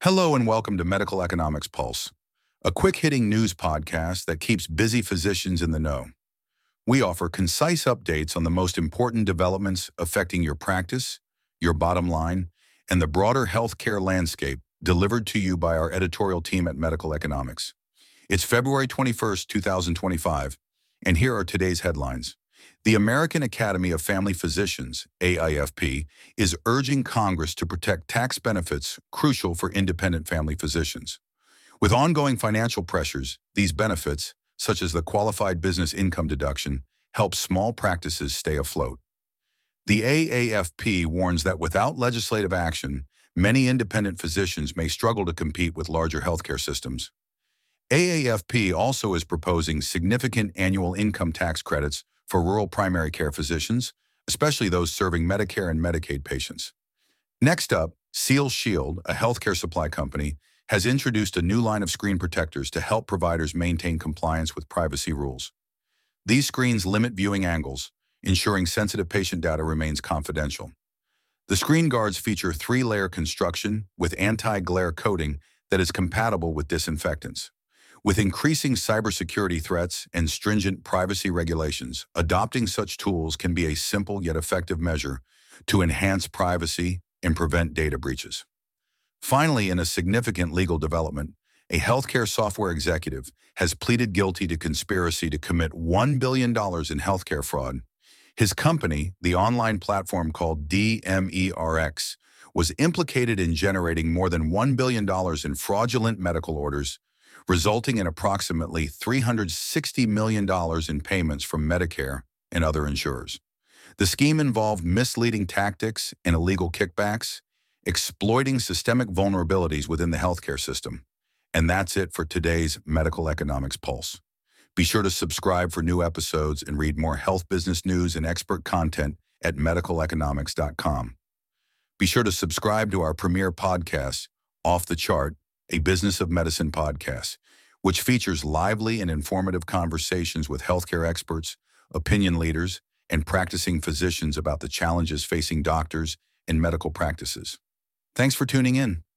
Hello and welcome to Medical Economics Pulse, a quick-hitting news podcast that keeps busy physicians in the know. We offer concise updates on the most important developments affecting your practice, your bottom line, and the broader healthcare landscape delivered to you by our editorial team at Medical Economics. It's February 21st, 2025, and here are today's headlines. The American Academy of Family Physicians, AIFP, is urging Congress to protect tax benefits crucial for independent family physicians. With ongoing financial pressures, these benefits, such as the qualified business income deduction, help small practices stay afloat. The AAFP warns that without legislative action, many independent physicians may struggle to compete with larger healthcare systems. AAFP also is proposing significant annual income tax credits for rural primary care physicians, especially those serving Medicare and Medicaid patients. Next up, Seal Shield, a healthcare supply company, has introduced a new line of screen protectors to help providers maintain compliance with privacy rules. These screens limit viewing angles, ensuring sensitive patient data remains confidential. The screen guards feature 3-layer construction with anti-glare coating that is compatible with disinfectants. With increasing cybersecurity threats and stringent privacy regulations, adopting such tools can be a simple yet effective measure to enhance privacy and prevent data breaches. Finally, in a significant legal development, a healthcare software executive has pleaded guilty to conspiracy to commit $1 billion in healthcare fraud. His company, the online platform called DMERX, was implicated in generating more than $1 billion in fraudulent medical orders, resulting in approximately $360 million in payments from Medicare and other insurers. The scheme involved misleading tactics and illegal kickbacks, exploiting systemic vulnerabilities within the healthcare system. And that's it for today's Medical Economics Pulse. Be sure to subscribe for new episodes and read more health business news and expert content at medicaleconomics.com. Be sure to subscribe to our premier podcast, Off the Chart, a Business of Medicine podcast, which features lively and informative conversations with healthcare experts, opinion leaders, and practicing physicians about the challenges facing doctors and medical practices. Thanks for tuning in.